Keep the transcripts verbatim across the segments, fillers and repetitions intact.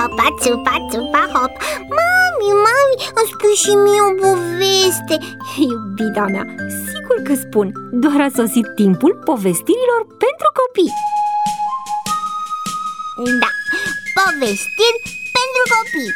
țupa, țupa, țupa, hop. Mami, mami, îmi spui și mie o poveste. Iubita mea, sigur că spun. Doar a sosit timpul povestirilor pentru copii. Da, povestiri pentru copii.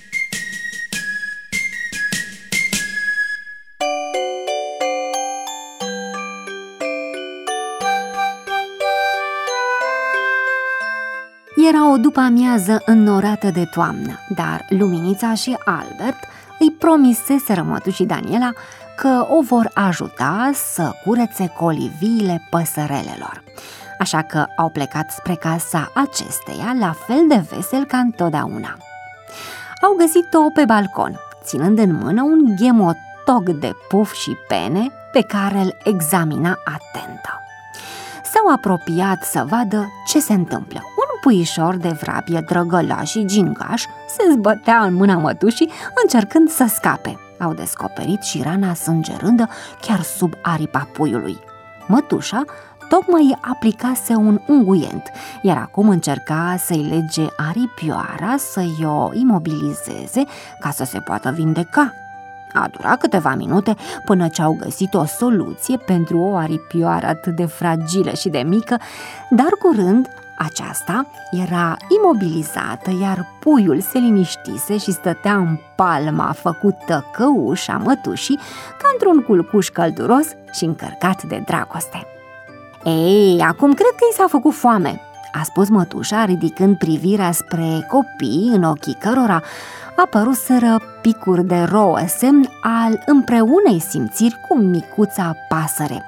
Era o după-amiază înnorată de toamnă, dar Luminița și Albert îi promiseseră mătușii Daniela că o vor ajuta să curețe coliviile păsărelelor. Așa că au plecat spre casa acesteia, la fel de vesel ca întotdeauna. Au găsit-o pe balcon, ținând în mână un ghemotog de puf și pene pe care îl examina atentă. S-au apropiat să vadă ce se întâmplă. Un puișor de vrabie drăgălaș și gingaș se zbătea în mâna mătușii, încercând să scape. Au descoperit și rana sângerândă chiar sub aripa puiului. Mătușa tocmai aplicase un unguient, iar acum încerca să-i lege aripioara, să-i o imobilizeze ca să se poată vindeca. A durat câteva minute până ce au găsit o soluție pentru o aripioară atât de fragilă și de mică, dar curând aceasta era imobilizată, iar puiul se liniștise și stătea în palma făcută căușa mătușii ca într-un culcuș călduros și încărcat de dragoste. Ei, acum cred că i s-a făcut foame, a spus mătușa, ridicând privirea spre copii în ochii cărora apăruseră picuri de rouă, semn al împreunei simțiri cu micuța pasăre.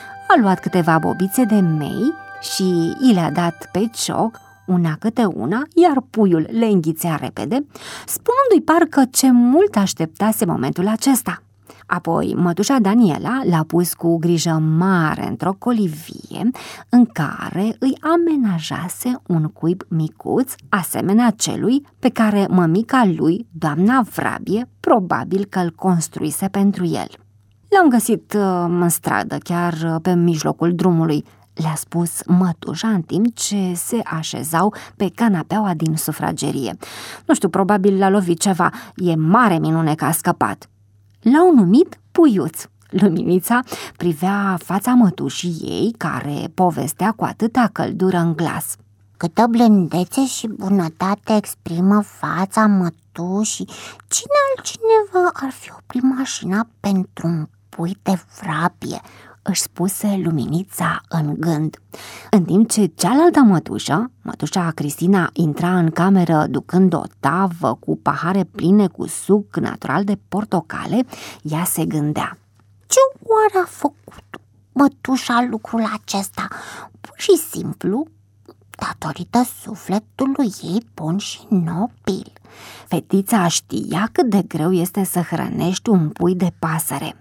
A luat câteva bobițe de mei și i le-a dat pe cioc, una câte una, iar puiul le înghițea repede, spunându-i parcă ce mult așteptase momentul acesta. Apoi, mătușa Daniela l-a pus cu grijă mare într-o colivie în care îi amenajase un cuib micuț, asemenea celui pe care mămica lui, doamna Vrabie, probabil că îl construise pentru el. L-am găsit uh, în stradă, chiar pe mijlocul drumului, le-a spus mătușa în timp ce se așezau pe canapeaua din sufragerie. Nu știu, probabil l-a lovit ceva, e mare minune că a scăpat. L-au numit Puiuț. Luminița privea fața mătușii ei, care povestea cu atâta căldură în glas. Câtă blândețe și bunătate exprimă fața mătușii. Cine altcineva ar fi oprit mașina pentru un pui de vrabie? Își spuse Luminița în gând. În timp ce cealaltă mătușă, mătușa Cristina, intra în cameră ducând o tavă cu pahare pline cu suc natural de portocale, ea se gândea. Ce oare a făcut mătușa lucrul acesta? Pur și simplu, datorită sufletului ei bun și nobil. Fetița știa cât de greu este să hrănești un pui de pasăre.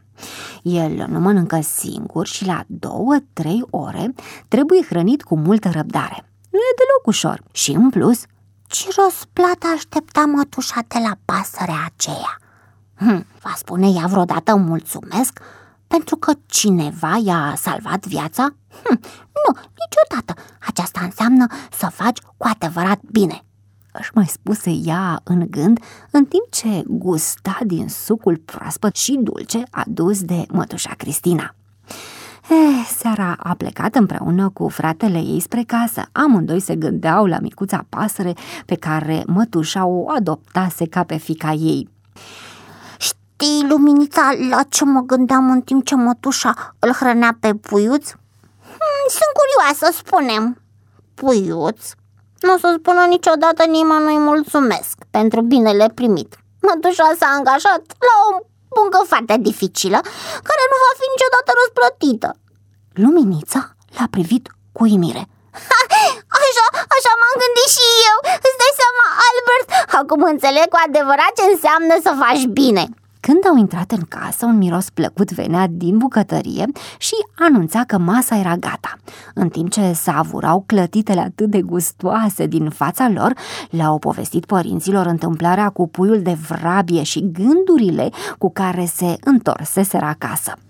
El nu mănâncă singur și la două, trei ore trebuie hrănit cu multă răbdare. Nu e deloc ușor. Și în plus, ce răsplată aștepta mătușa de la pasărea aceea? Hm, va spune ea vreodată mulțumesc pentru că cineva i-a salvat viața? Hm, nu, niciodată. Aceasta înseamnă să faci cu adevărat bine, își mai spuse ea în gând, în timp ce gusta din sucul proaspăt și dulce adus de mătușa Cristina. Eh, seara a plecat împreună cu fratele ei spre casă. Amândoi se gândeau la micuța pasăre pe care mătușa o adoptase ca pe fiica ei. Știi, Luminița, la ce mă gândeam în timp ce mătușa îl hrănea pe Puiuț? Hmm, sunt curioasă, spunem. Puiuț nu o să spună niciodată nimănui mulțumesc pentru binele primit. Mătușa s-a angajat la o muncă foarte dificilă, care nu va fi niciodată răsplătită. Luminița l-a privit cu uimire. Ha, așa, așa m-am gândit și eu. Îți dai seama, Albert? Acum înțeleg cu adevărat ce înseamnă să faci bine. Când au intrat în casă, un miros plăcut venea din bucătărie și anunța că masa era gata. În timp ce savurau clătitele atât de gustoase din fața lor, le-au povestit părinților întâmplarea cu puiul de vrabie și gândurile cu care se întorseseră acasă.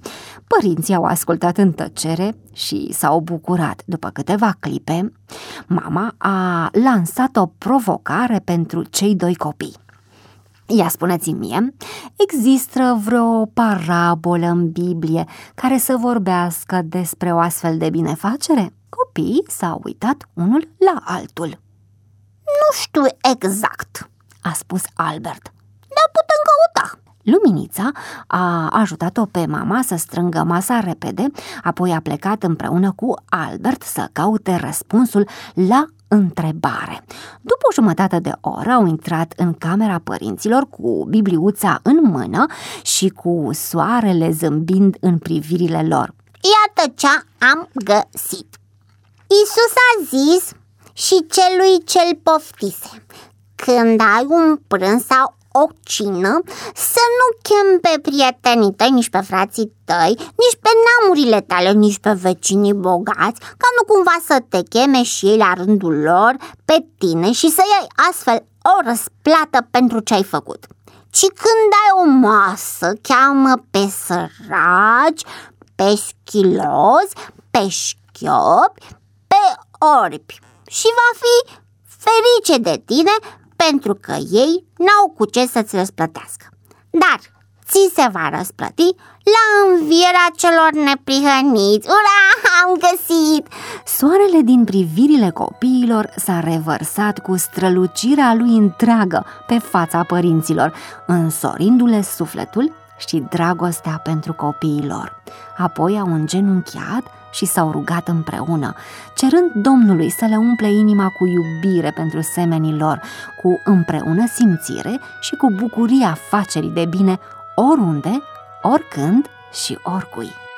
Părinții au ascultat în tăcere și s-au bucurat. După câteva clipe, mama a lansat o provocare pentru cei doi copii. Ia spuneți-mi mie, există vreo parabolă în Biblie care să vorbească despre o astfel de binefacere? Copiii s-au uitat unul la altul. Nu știu exact, a spus Albert, dar putem căuta. Luminița a ajutat-o pe mama să strângă masa repede, apoi a plecat împreună cu Albert să caute răspunsul la întrebare. După o jumătate de oră au intrat în camera părinților cu bibliuța în mână și cu soarele zâmbind în privirile lor. Iată ce am găsit. Iisus a zis și celui ce-l poftise: când ai un prânz sau o cină, să nu chem pe prietenii tăi, nici pe frații tăi, nici pe neamurile tale, nici pe vecinii bogați, ca nu cumva să te cheme și ei la rândul lor pe tine și să iei astfel o răsplată pentru ce ai făcut. Ci când ai o masă, cheamă pe săraci, pe schilozi, pe șchiopi, pe orbi și va fi ferice de tine, pentru că ei n-au cu ce să-ți răsplătească. Dar ți se va răsplăti la învierea celor neprihăniți. Ura, am găsit! Soarele din privirile copiilor s-a revărsat cu strălucirea lui întreagă pe fața părinților, însorindu-le sufletul și dragostea pentru copiii lor. Apoi au îngenunchiat și s-au rugat împreună, cerând Domnului să le umple inima cu iubire pentru semenii lor, cu împreună simțire și cu bucuria facerii de bine oriunde, oricând și oricui.